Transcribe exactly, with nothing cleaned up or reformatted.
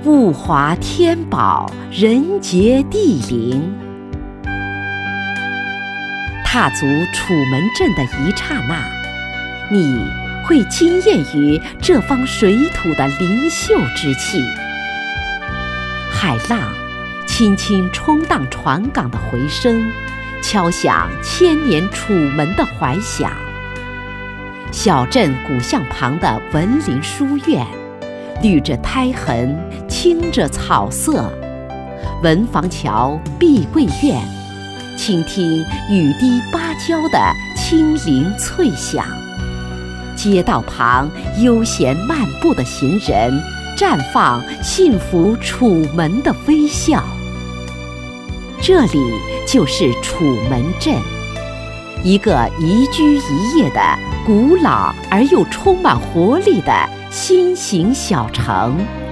物华天宝，人杰地灵。踏足楚门镇的一刹那，你会惊艳于这方水土的灵秀之气。海浪轻轻冲荡船港的回声，敲响千年楚门的怀想。小镇古巷旁的文林书院，绿着苔痕，青着草色。文房桥碧桂院，倾听雨滴芭蕉的清灵脆响。街道旁悠闲漫步的行人，绽放幸福楚门的微笑。这里就是楚门镇，一个宜居宜业的古老而又充满活力的新型小城。